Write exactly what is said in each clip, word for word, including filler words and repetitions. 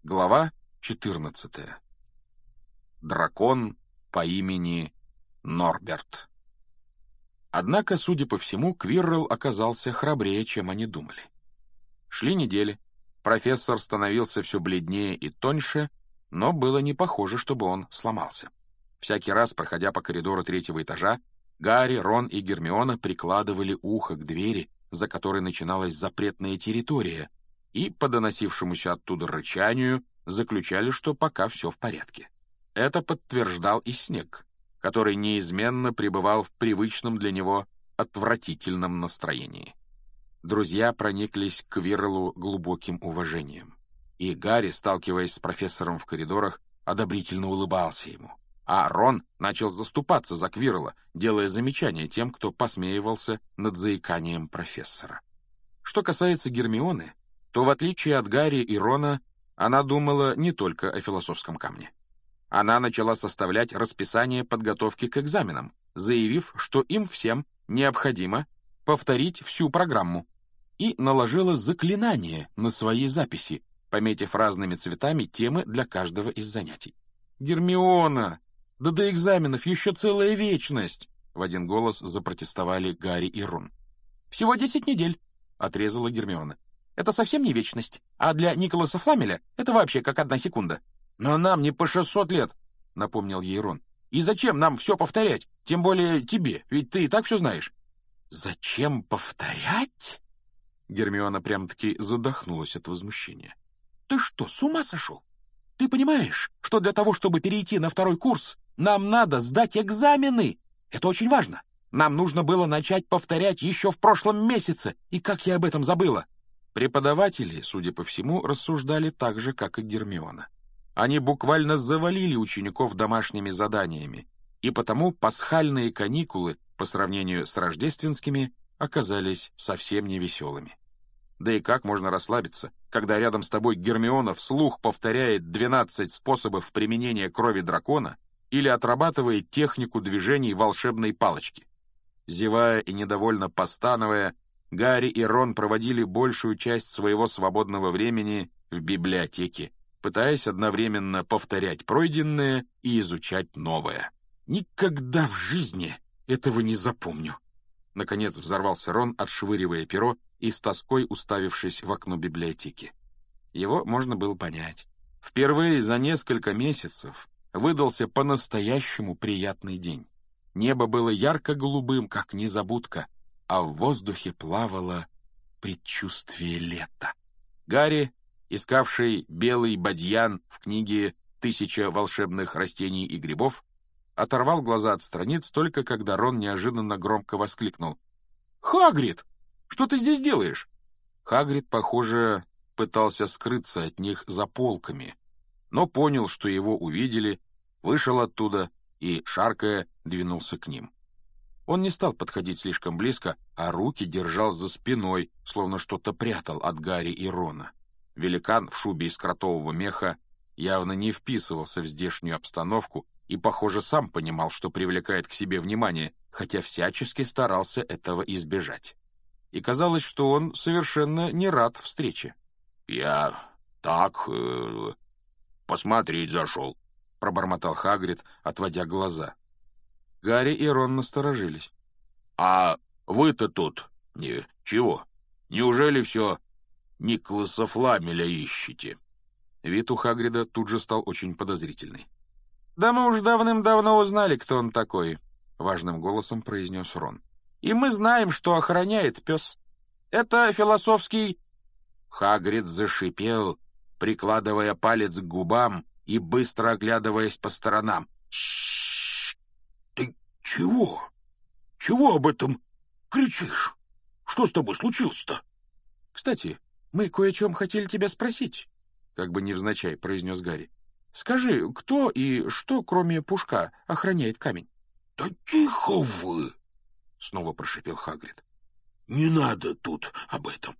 Глава четырнадцатая. Дракон по имени Норберт. Однако, судя по всему, Квиррелл оказался храбрее, чем они думали. Шли недели, профессор становился все бледнее и тоньше, но было не похоже, чтобы он сломался. Всякий раз, проходя по коридору третьего этажа, Гарри, Рон и Гермиона прикладывали ухо к двери, за которой начиналась запретная территория, и, по доносившемуся оттуда рычанию, заключали, что пока все в порядке. Это подтверждал и Снегг, который неизменно пребывал в привычном для него отвратительном настроении. Друзья прониклись к Квирреллу глубоким уважением, и Гарри, сталкиваясь с профессором в коридорах, одобрительно улыбался ему, а Рон начал заступаться за Квиррелла, делая замечания тем, кто посмеивался над заиканием профессора. Что касается Гермионы, то, в отличие от Гарри и Рона, она думала не только о философском камне. Она начала составлять расписание подготовки к экзаменам, заявив, что им всем необходимо повторить всю программу, и наложила заклинание на свои записи, пометив разными цветами темы для каждого из занятий. «Гермиона! Да до экзаменов еще целая вечность!» — в один голос запротестовали Гарри и Рон. «Всего десять недель», — отрезала Гермиона. «Это совсем не вечность, а для Николаса Фламеля это вообще как одна секунда». «Но нам не по шестьсот лет», — напомнил ей Рон. «И зачем нам все повторять? Тем более тебе, ведь ты и так все знаешь». «Зачем повторять?» Гермиона прям-таки задохнулась от возмущения. «Ты что, с ума сошел? Ты понимаешь, что для того, чтобы перейти на второй курс, нам надо сдать экзамены? Это очень важно. Нам нужно было начать повторять еще в прошлом месяце, и как я об этом забыла». Преподаватели, судя по всему, рассуждали так же, как и Гермиона. Они буквально завалили учеников домашними заданиями, и потому пасхальные каникулы, по сравнению с рождественскими, оказались совсем невеселыми. Да и как можно расслабиться, когда рядом с тобой Гермиона вслух повторяет двенадцать способов применения крови дракона или отрабатывает технику движений волшебной палочки? Зевая и недовольно постановая, Гарри и Рон проводили большую часть своего свободного времени в библиотеке, пытаясь одновременно повторять пройденное и изучать новое. «Никогда в жизни этого не запомню!» Наконец взорвался Рон, отшвыривая перо и с тоской уставившись в окно библиотеки. Его можно было понять. Впервые за несколько месяцев выдался по-настоящему приятный день. Небо было ярко-голубым, как незабудка, а в воздухе плавало предчувствие лета. Гарри, искавший белый бадьян в книге «Тысяча волшебных растений и грибов», оторвал глаза от страниц только когда Рон неожиданно громко воскликнул. «Хагрид! Что ты здесь делаешь?» Хагрид, похоже, пытался скрыться от них за полками, но понял, что его увидели, вышел оттуда и, шаркая, двинулся к ним. Он не стал подходить слишком близко, а руки держал за спиной, словно что-то прятал от Гарри и Рона. Великан в шубе из кротового меха явно не вписывался в здешнюю обстановку и, похоже, сам понимал, что привлекает к себе внимание, хотя всячески старался этого избежать. И казалось, что он совершенно не рад встрече. «Я так э, посмотреть зашел», — пробормотал Хагрид, отводя глаза. Гарри и Рон насторожились. «А вы-то тут не, чего? Неужели все Николаса Фламеля ищете?» Вид у Хагрида тут же стал очень подозрительный. «Да мы уж давным-давно узнали, кто он такой», — важным голосом произнес Рон. «И мы знаем, что охраняет пес. Это философский...» Хагрид зашипел, прикладывая палец к губам и быстро оглядываясь по сторонам. «Ты чего? Чего об этом кричишь? Что с тобой случилось-то?» «Кстати, мы кое о чем хотели тебя спросить», — как бы невзначай произнес Гарри. «Скажи, кто и что, кроме Пушка, охраняет камень?» «Да тихо вы!» — снова прошипел Хагрид. «Не надо тут об этом.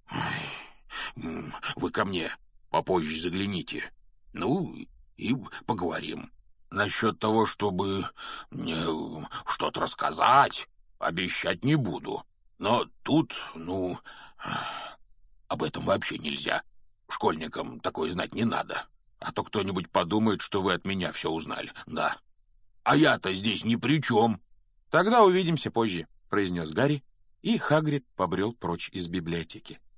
Ой, вы ко мне попозже загляните. Ну, и поговорим. Насчет того, чтобы мне что-то рассказать, обещать не буду. Но тут, ну, об этом вообще нельзя. школьникам такое знать не надо, а то кто-нибудь подумает, что вы от меня все узнали, да. А я-то здесь ни при чем». «Тогда увидимся позже», — произнес Гарри, и Хагрид побрел прочь из библиотеки.